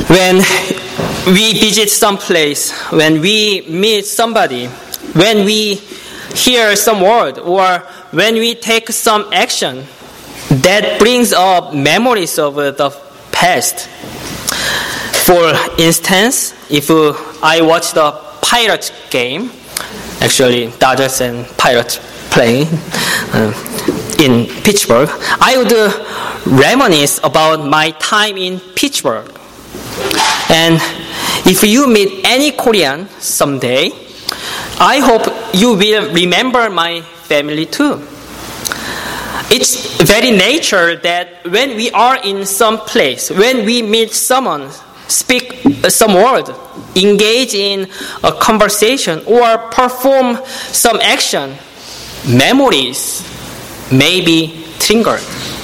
When we visit some place, when we meet somebody, when we hear some word, or when we take some action, that brings up memories of the past. For instance, if I watch the Pirates game, actually Dodgers and Pirates playing in Pittsburgh, I would reminisce about my time in Pittsburgh. And if you meet any Korean someday, I hope you will remember my family too. It's very nature that when we are in some place, when we meet someone, speak some word, engage in a conversation, or perform some action, memories may be triggered.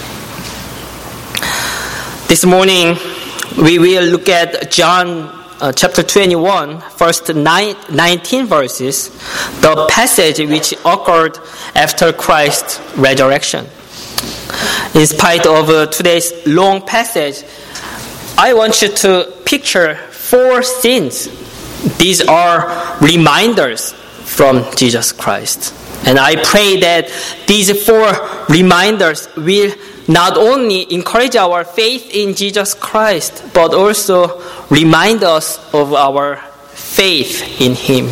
This morning, we will look at John chapter 21, first 19 verses, the passage which occurred after Christ's resurrection. In spite of today's long passage, I want you to picture 4 scenes. These are reminders from Jesus Christ. And I pray that these 4 reminders will not only encourage our faith in Jesus Christ, but also remind us of our faith in Him.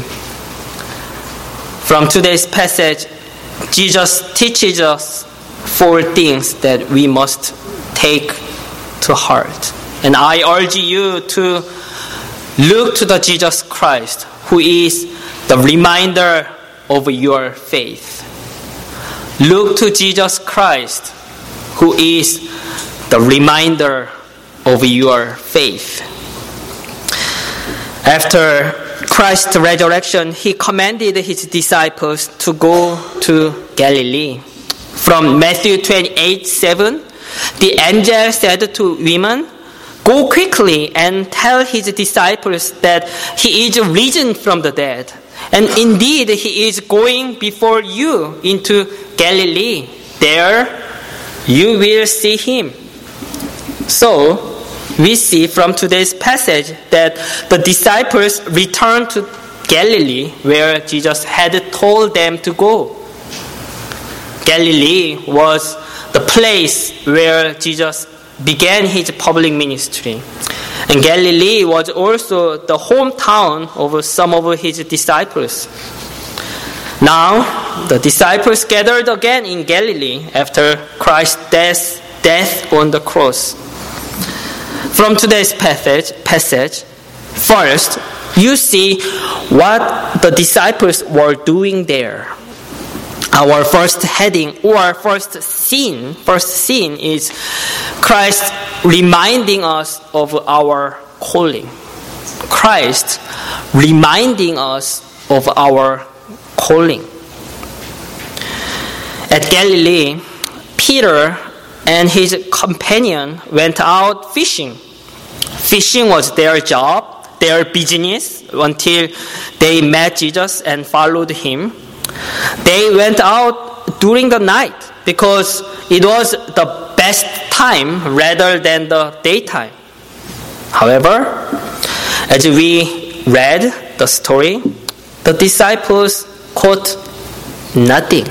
From today's passage, Jesus teaches us 4 things that we must take to heart. And I urge you to look to the Jesus Christ, who is the reminder of your faith. Look to Jesus Christ, who is the reminder of your faith. After Christ's resurrection, He commanded His disciples to go to Galilee. From Matthew 28:7, the angel said to women, "Go quickly and tell His disciples that He is risen from the dead. And indeed, He is going before you into Galilee. There you will see Him." So, we see from today's passage that the disciples returned to Galilee, where Jesus had told them to go. Galilee was the place where Jesus began His public ministry. And Galilee was also the hometown of some of His disciples. Now, the disciples gathered again in Galilee after Christ's death on the cross. From today's passage, first, you see what the disciples were doing there. Our first heading or first scene is Christ reminding us of our calling. Christ reminding us of our calling. At Galilee, Peter and his companion went out fishing. Fishing was their job, their business, until they met Jesus and followed Him. They went out during the night because it was the best time rather than the daytime. However, as we read the story, the disciples caught nothing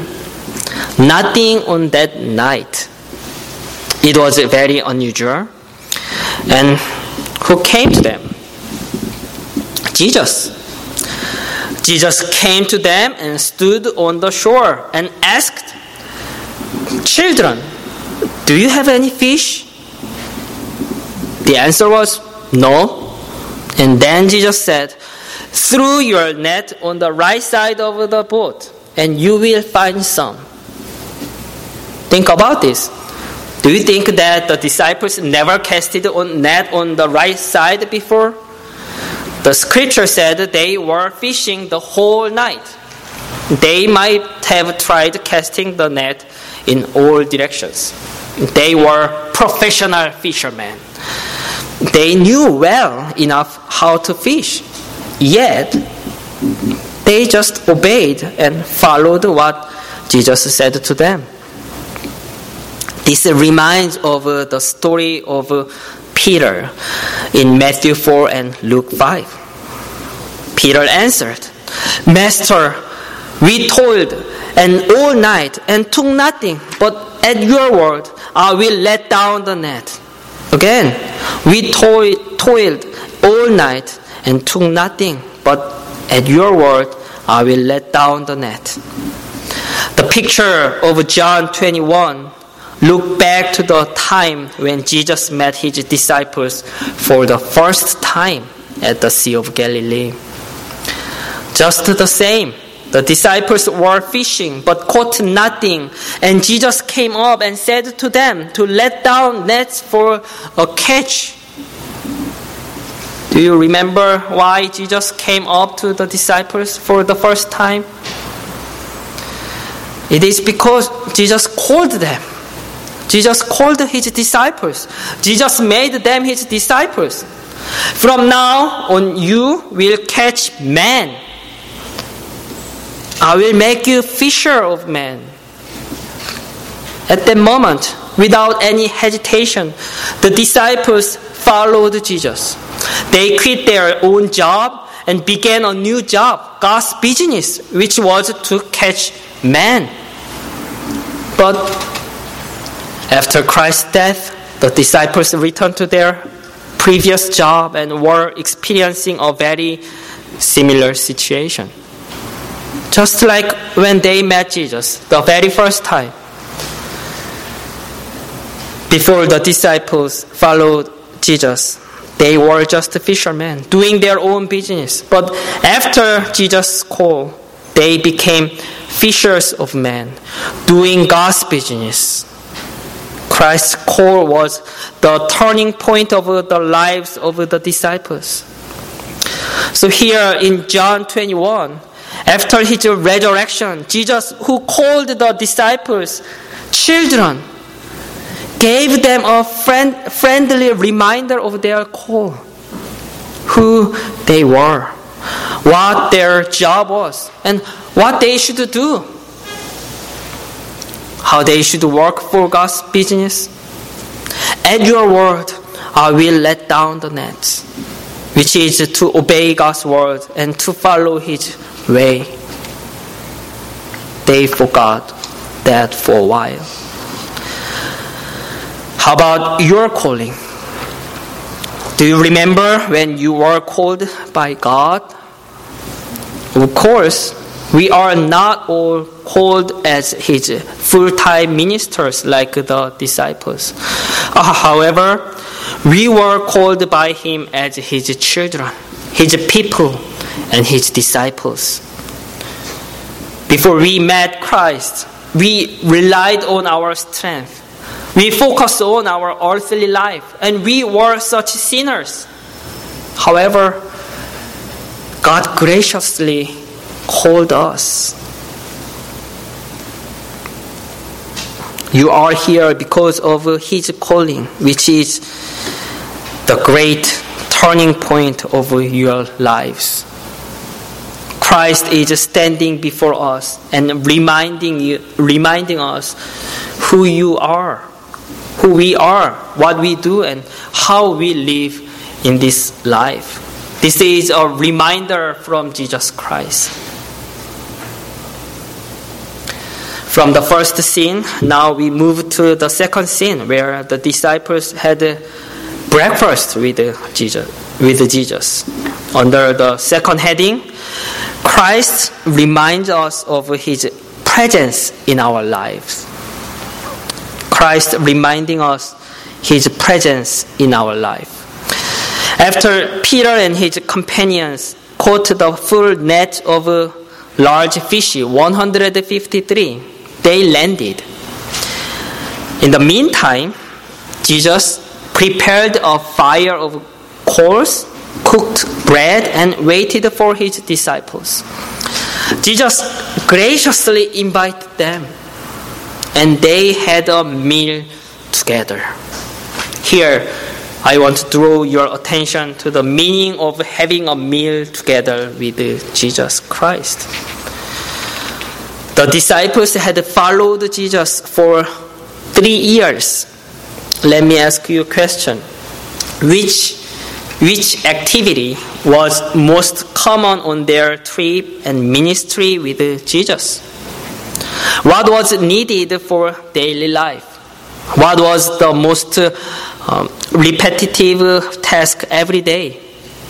on that night. It was very unusual. And who came to them? Jesus. Jesus came to them and stood on the shore and asked, "Children, do you have any fish?" The answer was no. And then Jesus said, "Throw your net on the right side of the boat, and you will find some." Think about this. Do you think that the disciples never casted a net on the right side before? The scripture said they were fishing the whole night. They might have tried casting the net in all directions. They were professional fishermen. They knew well enough how to fish. Yet, they just obeyed and followed what Jesus said to them. This reminds of the story of Peter in Matthew 4 and Luke 5. Peter answered, Master, we toiled and all night and took nothing, but at your word I will let down the net. Again, we toiled all night and took nothing, but at your word I will let down the net. The picture of John 21 look back to the time when Jesus met his disciples for the first time at the Sea of Galilee. Just the same, the disciples were fishing but caught nothing, and Jesus came up and said to them to let down nets for a catch. Do you remember why Jesus came up to the disciples for the first time? It is because Jesus called them. Jesus called his disciples. Jesus made them his disciples. From now on, you will catch men. I will make you fisher of men. At that moment, without any hesitation, the disciples followed Jesus. They quit their own job and began a new job, God's business, which was to catch men. But after Christ's death, the disciples returned to their previous job and were experiencing a very similar situation. Just like when they met Jesus the very first time. Before the disciples followed Jesus, they were just fishermen doing their own business. But after Jesus' call, they became fishers of men, doing God's business. Christ's call was the turning point of the lives of the disciples. So here in John 21, after his resurrection, Jesus, who called the disciples children, gave them a friendly reminder of their call, who they were, what their job was, and what they should do, how they should work for God's business. At your word, I will let down the nets, which is to obey God's word and to follow His way. They forgot that for a while. How about your calling? Do you remember when you were called by God? Of course, we are not all called as His full-time ministers like the disciples. However, we were called by Him as His children, His people, and His disciples. Before we met Christ, we relied on our strength. We focused on our earthly life, and we were such sinners. However, God graciously called us. You are here because of His calling, which is the great turning point of your lives. Christ is standing before us and reminding us who you are, who we are, what we do, and how we live in this life. This is a reminder from Jesus Christ. From the first scene, now we move to the second scene where the disciples had breakfast with Jesus. Under the second heading, Christ reminds us of His presence in our lives. Christ reminding us His presence in our life. After Peter and his companions caught the full net of large fish, 153, they landed. In the meantime, Jesus prepared a fire of coals, cooked bread, and waited for His disciples. Jesus graciously invited them, and they had a meal together. Here, I want to draw your attention to the meaning of having a meal together with Jesus Christ. The disciples had followed Jesus for 3 years. Let me ask you a question. which activity was most common on their trip and ministry with Jesus? What was needed for daily life? What was the most repetitive task every day?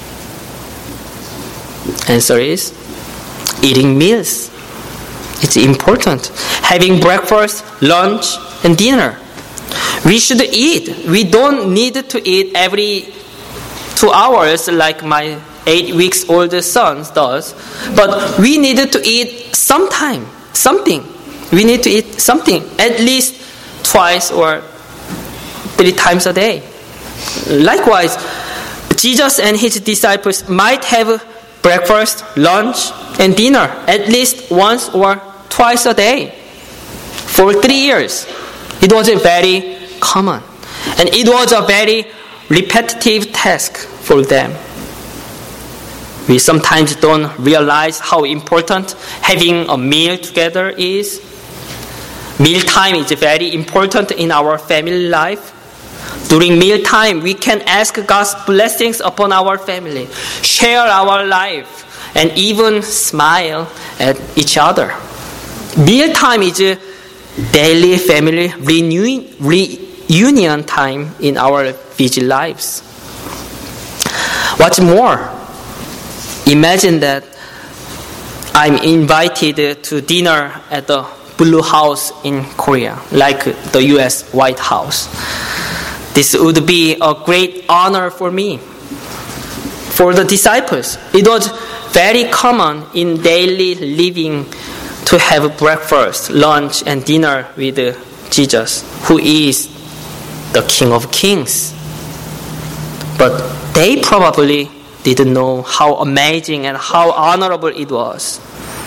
Answer is eating meals. It's important. Having breakfast, lunch, and dinner. We should eat. We don't need to eat every 2 hours like my 8 weeks old son does. But we need to eat something. We need to eat something at least twice or 3 times a day. Likewise, Jesus and his disciples might have breakfast, lunch, and dinner at least once or twice a day for 3 years. It was very common. And it was a very repetitive task for them. We sometimes don't realize how important having a meal together is. Mealtime is very important in our family life. During mealtime, we can ask God's blessings upon our family, share our life, and even smile at each other. Mealtime is a daily family reunion time in our busy lives. What's more, imagine that I'm invited to dinner at the Blue House in Korea, like the US White House. This would be a great honor for me. For the disciples, it was very common in daily living to have breakfast, lunch, and dinner with Jesus, who is the King of Kings. But they probably didn't know how amazing and how honorable it was.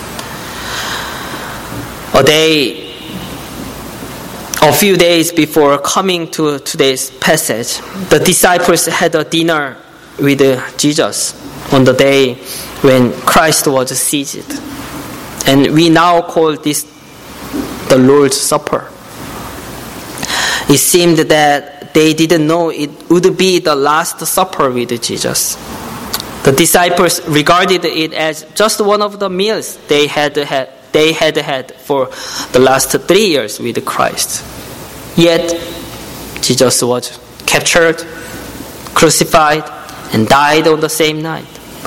A few days before coming to today's passage, the disciples had a dinner with Jesus on the day when Christ was seated. And we now call this the Lord's Supper. It seemed that they didn't know it would be the last supper with Jesus. The disciples regarded it as just one of the meals they had had for the last 3 years with Christ. Yet, Jesus was captured, crucified, and died on the same night.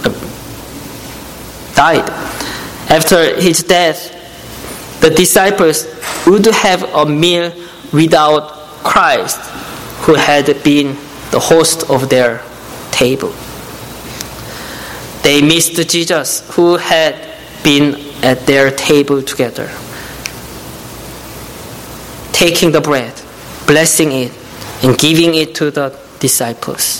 Died. After his death, the disciples would have a meal without Christ, who had been the host of their table. They missed Jesus, who had been at their table together, taking the bread, blessing it, and giving it to the disciples.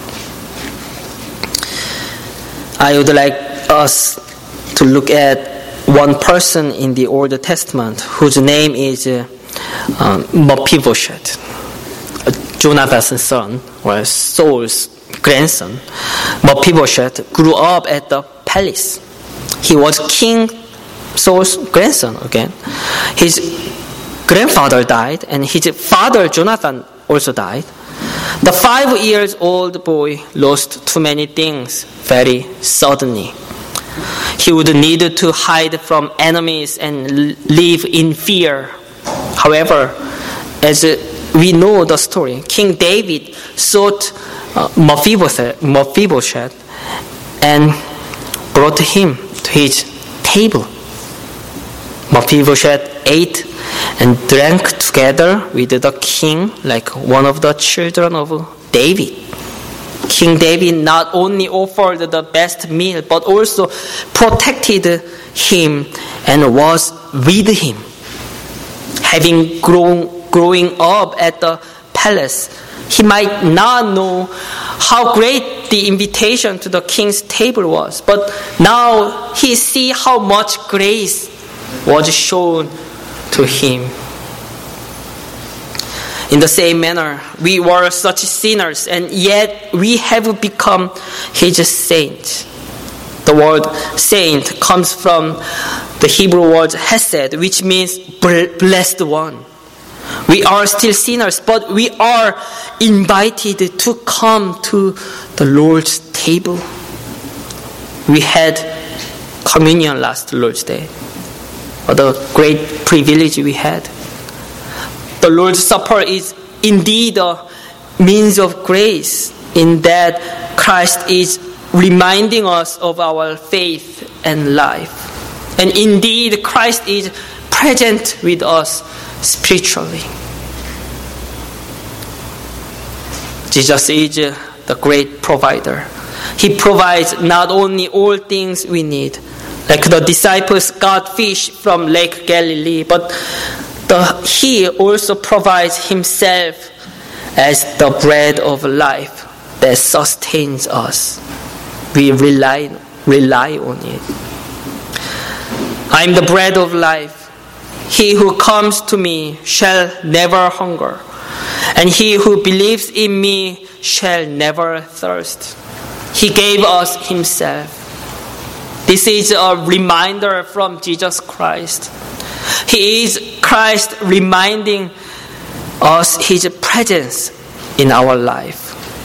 I would like us to look at one person in the Old Testament whose name is Mephibosheth, Jonathan's son, or Saul's grandson. Mephibosheth grew up at the palace. He was King Saul's grandson again. His grandfather died, and his father Jonathan also died. The 5-year-old boy lost too many things very suddenly. He would need to hide from enemies and live in fear. However, as we know the story, King David sought Mephibosheth and brought him to his table. Mephibosheth ate and drank together with the king like one of the children of David. King David not only offered the best meal, but also protected him and was with him. Having growing up at the palace, he might not know how great the invitation to the king's table was, but now he sees how much grace was shown to him. In the same manner, we were such sinners, and yet we have become his saints. The word saint comes from the Hebrew word hesed, which means blessed one. We are still sinners, but we are invited to come to the Lord's table. We had communion last Lord's Day. What a great privilege we had. The Lord's Supper is indeed a means of grace in that Christ is reminding us of our faith and life. And indeed, Christ is present with us spiritually. Jesus is the great provider. He provides not only all things we need, like the disciples got fish from Lake Galilee, but He also provides Himself as the bread of life that sustains us. We rely on it. I am the bread of life. He who comes to me shall never hunger, and he who believes in me shall never thirst. He gave us Himself. This is a reminder from Jesus Christ. He is Christ reminding us His presence in our life.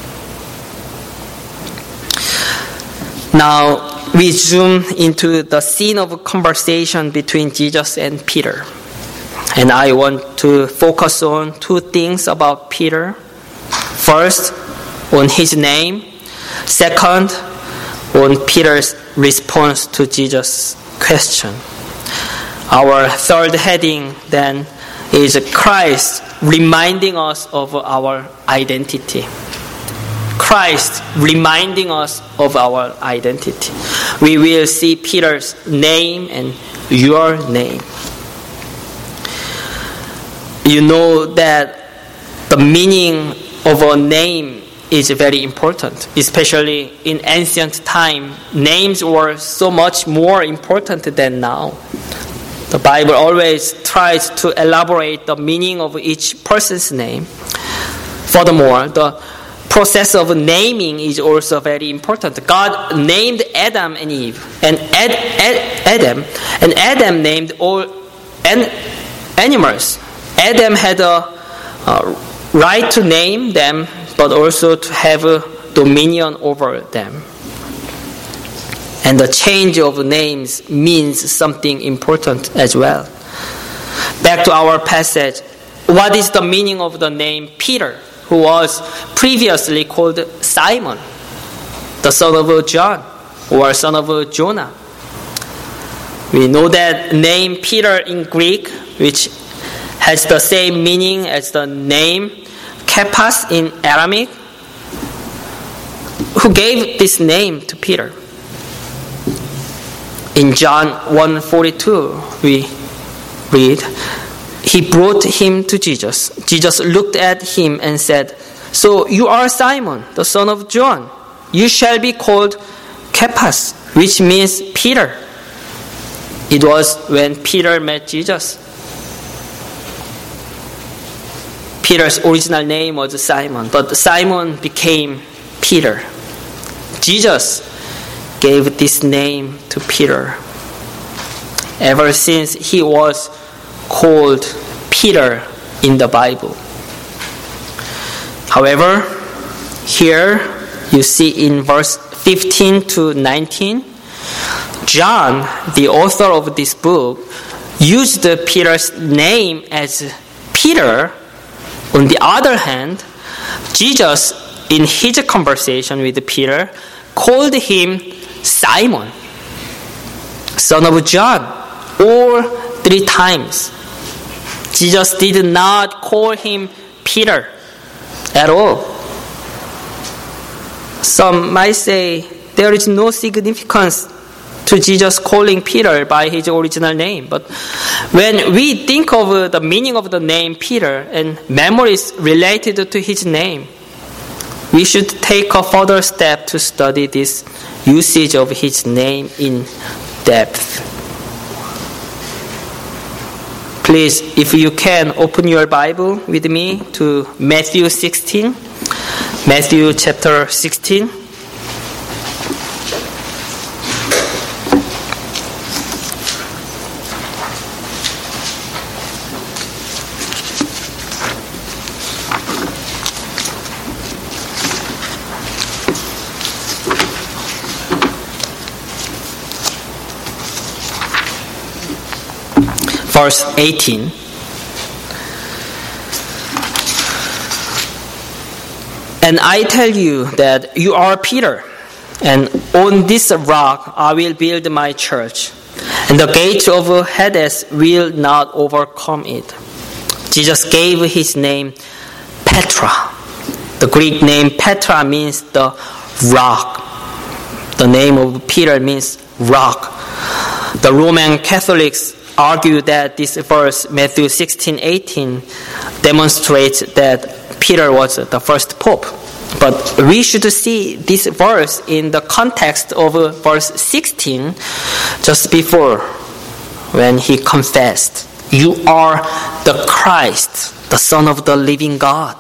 Now, we zoom into the scene of a conversation between Jesus and Peter. And I want to focus on two things about Peter. First, on his name. Second, on Peter's response to Jesus' question. Our third heading then is Christ reminding us of our identity. Christ reminding us of our identity. We will see Peter's name and your name. You know that the meaning of a name is very important, especially in ancient time. Names were so much more important than now. The Bible always tries to elaborate the meaning of each person's name. Furthermore, the process of naming is also very important. God named Adam and Eve, and Adam named all animals. Adam had a right to name them, but also to have a dominion over them. And the change of names means something important as well. Back to our passage. What is the meaning of the name Peter, who was previously called Simon, the son of John, or son of Jonah? We know that name Peter in Greek, which has the same meaning as the name Kephas in Aramaic. Who gave this name to Peter? In John 1:42, we read, He brought him to Jesus. Jesus looked at him and said, So you are Simon, the son of John. You shall be called Kephas, which means Peter. It was when Peter met Jesus. Peter's original name was Simon, but Simon became Peter. Jesus gave this name to Peter. Ever since he was called Peter in the Bible. However, here you see in verse 15 to 19, John, the author of this book, used Peter's name as Peter. On the other hand, Jesus, in his conversation with Peter, called him Simon, son of John, all 3 times. Jesus did not call him Peter at all. Some might say there is no significance to Jesus calling Peter by his original name. But when we think of the meaning of the name Peter and memories related to his name, we should take a further step to study this usage of his name in depth. Please, if you can, open your Bible with me to Matthew 16. Matthew chapter 16. verse 18. And I tell you that you are Peter, and on this rock I will build my church, and the gates of Hades will not overcome it. Jesus gave his name Petra. The Greek name Petra means the rock. The name of Peter means rock. The Roman Catholics argue that this verse, Matthew 16:18, demonstrates that Peter was the first pope. But we should see this verse in the context of verse 16, just before, when he confessed, "You are the Christ, the Son of the living God."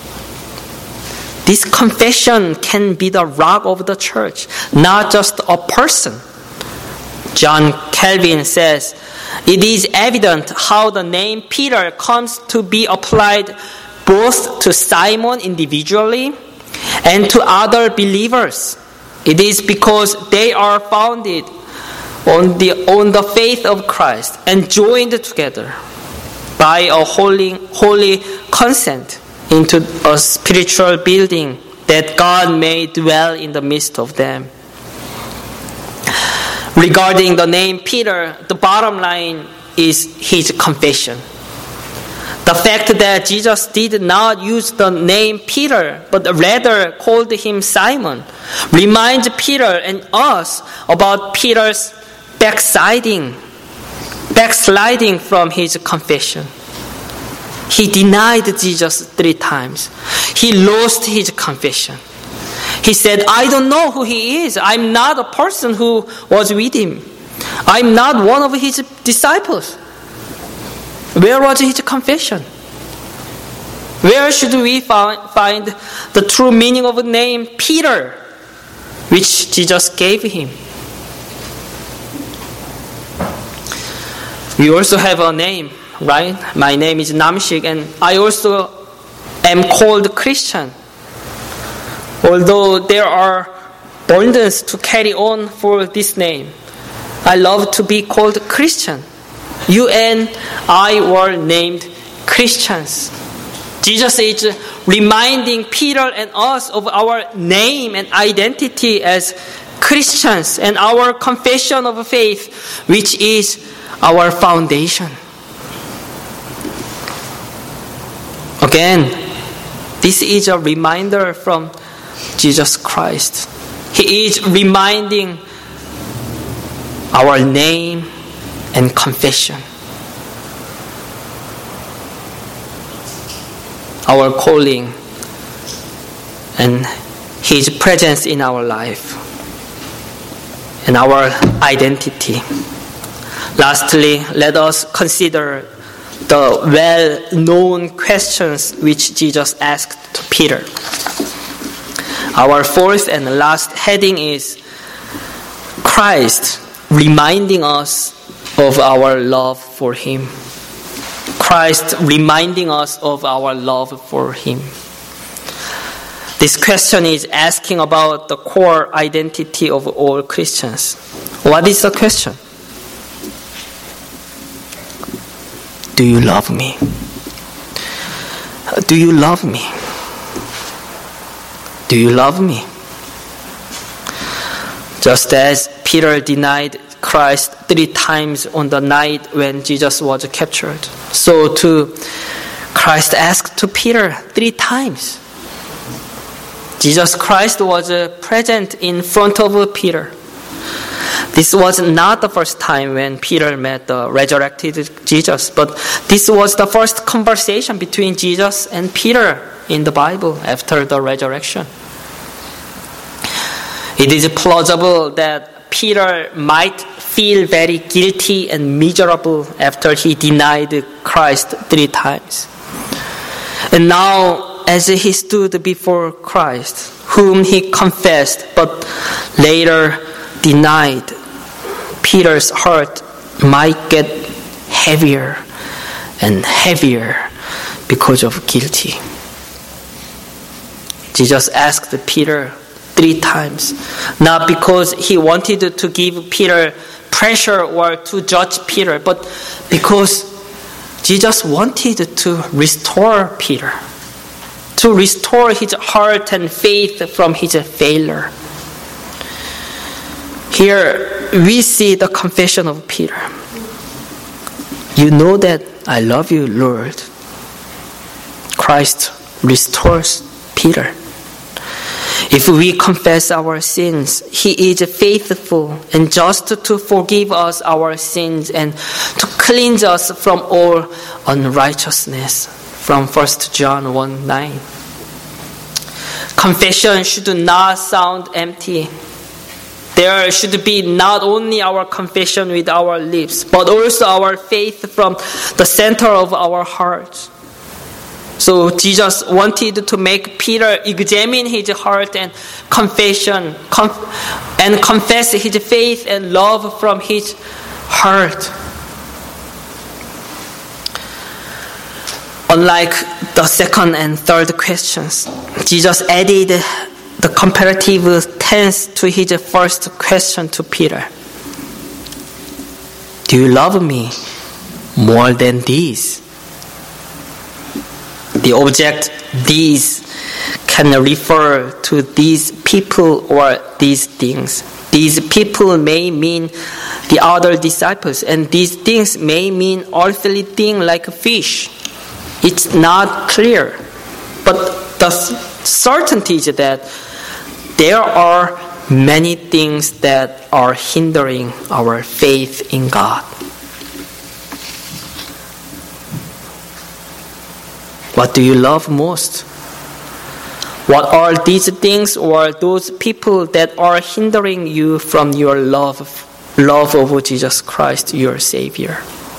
This confession can be the rock of the church, not just a person. John Calvin says, "It is evident how the name Peter comes to be applied both to Simon individually and to other believers. It is because they are founded on the faith of Christ and joined together by a holy consent into a spiritual building that God may dwell in the midst of them." Regarding the name Peter, the bottom line is his confession. The fact that Jesus did not use the name Peter, but rather called him Simon, reminds Peter and us about Peter's backsliding from his confession. He denied Jesus 3 times. He lost his confession. He said, "I don't know who he is. I'm not a person who was with him. I'm not one of his disciples." Where was his confession? Where should we find the true meaning of the name Peter, which Jesus gave him? We also have a name, right? My name is Namshik, and I also am called Christian. Although there are burdens to carry on for this name, I love to be called Christian. You and I were named Christians. Jesus is reminding Peter and us of our name and identity as Christians and our confession of faith, which is our foundation. Again, this is a reminder from Jesus Christ. He is reminding our name and confession, our calling, and his presence in our life, and our identity. Lastly, let us consider the well-known questions which Jesus asked to Peter. Our fourth and last heading is Christ reminding us of our love for him. Christ reminding us of our love for him. This question is asking about the core identity of all Christians. What is the question? Do you love me? Do you love me? Do you love me? Just as Peter denied Christ 3 times on the night when Jesus was captured, so too Christ asked to Peter 3 times. Jesus Christ was present in front of Peter. This was not the first time when Peter met the resurrected Jesus, but this was the first conversation between Jesus and Peter in the Bible after the resurrection. It is plausible that Peter might feel very guilty and miserable after he denied Christ 3 times. And now, as he stood before Christ, whom he confessed but later denied, Peter's heart might get heavier and heavier because of guilty. Jesus asked Peter 3 times, not because he wanted to give Peter pressure or to judge Peter, but because Jesus wanted to restore Peter, to restore his heart and faith from his failure. Here we see the confession of Peter. You know that I love you, Lord. Christ restores Peter. If we confess our sins, He is faithful and just to forgive us our sins and to cleanse us from all unrighteousness. From 1 John 1:9. Confession should not sound empty. There should be not only our confession with our lips, but also our faith from the center of our hearts. So Jesus wanted to make Peter examine his heart and confess his faith and love from his heart. Unlike the second and third questions, Jesus added the comparative tense to his first question to Peter. Do you love me more than these? The object these can refer to these people or these things. These people may mean the other disciples, and these things may mean earthly things like a fish. It's not clear, but the certainty is that there are many things that are hindering our faith in God. What do you love most? What are these things or those people that are hindering you from your love of Jesus Christ, your Savior?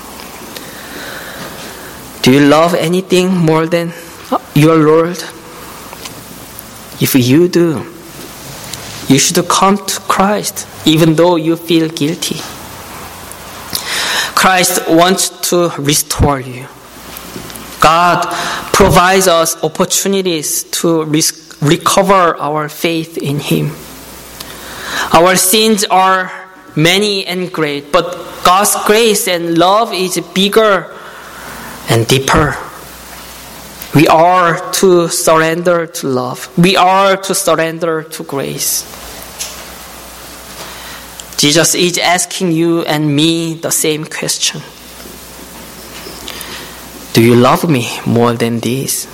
Do you love anything more than your Lord? If you do, you should come to Christ even though you feel guilty. Christ wants to restore you. God provides us opportunities to recover our faith in Him. Our sins are many and great, but God's grace and love is bigger and deeper. We are to surrender to love. We are to surrender to grace. Jesus is asking you and me the same question. Do you love me more than this?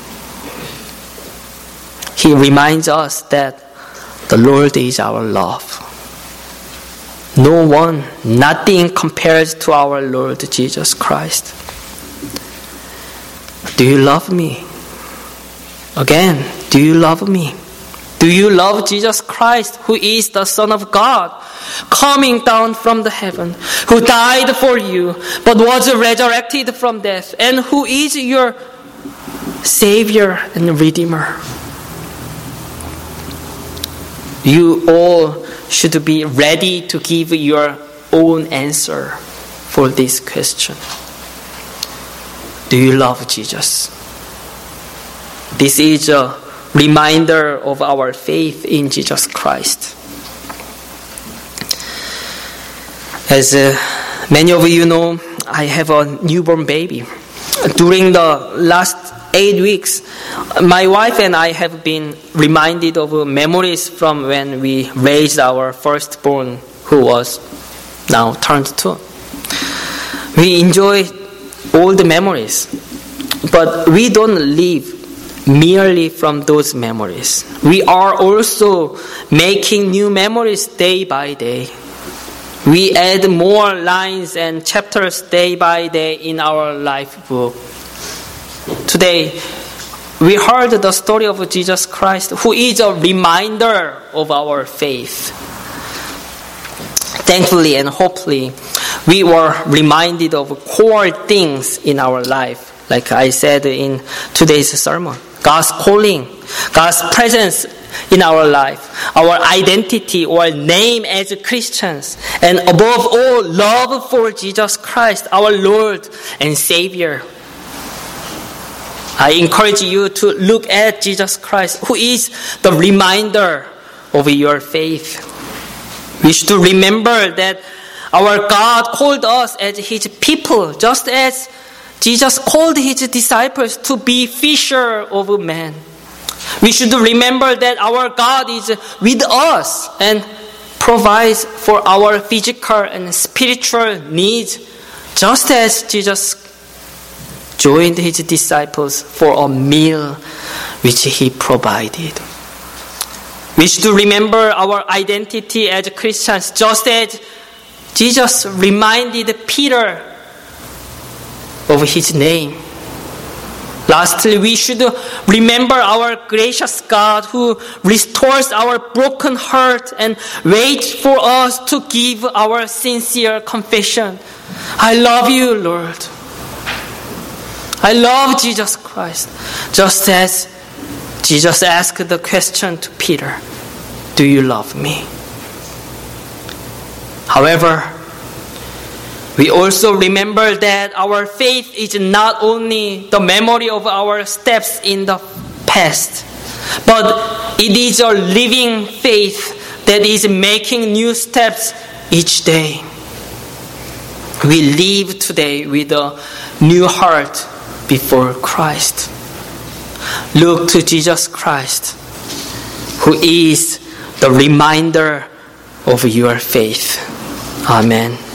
He reminds us that the Lord is our love. No one, nothing compares to our Lord Jesus Christ. Do you love me? Again, do you love me? Do you love Jesus Christ, who is the Son of God, coming down from the heaven, who died for you, but was resurrected from death, and who is your Savior and Redeemer? You all should be ready to give your own answer for this question. Do you love Jesus? This is a reminder of our faith in Jesus Christ. As many of you know, I have a newborn baby. During the last 8 weeks, my wife and I have been reminded of memories from when we raised our firstborn, who was now turned 2. We enjoy all the memories, but we don't live merely from those memories. We are also making new memories day by day. We add more lines and chapters day by day in our life book. Today, we heard the story of Jesus Christ, who is a reminder of our faith. Thankfully and hopefully, we were reminded of core things in our life, like I said in today's sermon. God's calling, God's presence in our life, our identity or name as Christians, and above all, love for Jesus Christ, our Lord and Savior. I encourage you to look at Jesus Christ, who is the reminder of your faith. We should remember that our God called us as His people, just as Jesus called his disciples to be fisher of men. We should remember that our God is with us and provides for our physical and spiritual needs, just as Jesus joined his disciples for a meal which he provided. We should remember our identity as Christians, just as Jesus reminded Peter of his name. Lastly, we should remember our gracious God who restores our broken heart and waits for us to give our sincere confession. I love you, Lord. I love Jesus Christ. Just as Jesus asked the question to Peter, do you love me? However, we also remember that our faith is not only the memory of our steps in the past, but it is a living faith that is making new steps each day. We live today with a new heart before Christ. Look to Jesus Christ, who is the reminder of your faith. Amen.